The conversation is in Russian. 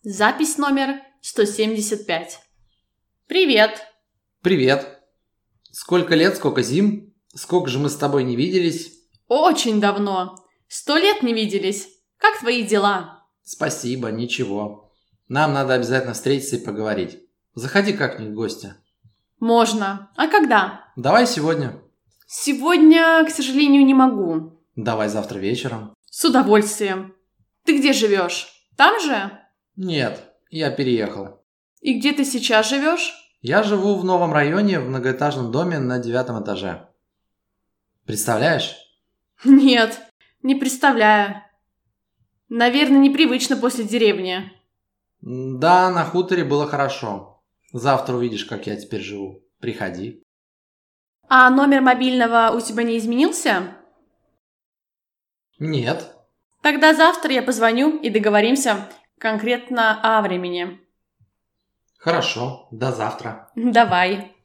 Запись номер 175. Привет. Привет. Сколько лет, сколько зим? Сколько же мы с тобой не виделись? Очень давно. 100 лет не виделись. Как твои дела? Спасибо, ничего. Нам надо обязательно встретиться и поговорить. Заходи как-нибудь в гости. Можно. А когда? Давай сегодня. Сегодня, к сожалению, не могу. Давай завтра вечером. С удовольствием. Ты где живешь? Там же? Нет, я переехал. И где ты сейчас живешь? Я живу в новом районе, в многоэтажном доме на 9 этаже. Представляешь? Нет, не представляю. Наверное, непривычно после деревни. Да, на хуторе было хорошо. Завтра увидишь, как я теперь живу. Приходи. А номер мобильного у тебя не изменился? Нет. Тогда завтра я позвоню и договоримся конкретно о времени. Хорошо, до завтра. Давай.